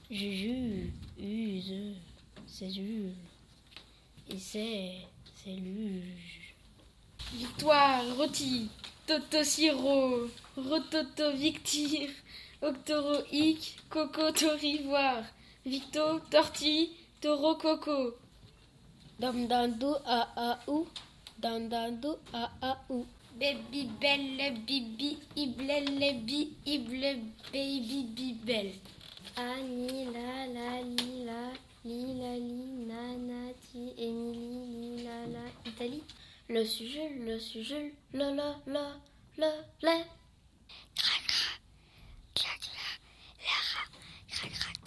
Juju, use, c'est Jules. Et c'est luge. Victoire, rôti, toto siro, rototo victire, octoroïque, coco torivoire, victo, tortille, taureau coco. Dam a ou, dam a ou. Baby belle, bibi, iblele, bi, ible, baby, bibel. Ani, la, li, nana, ti, Émilie, li, la, Italie. Le sujet, le Cra, cra, la, la, lara, cra, cra,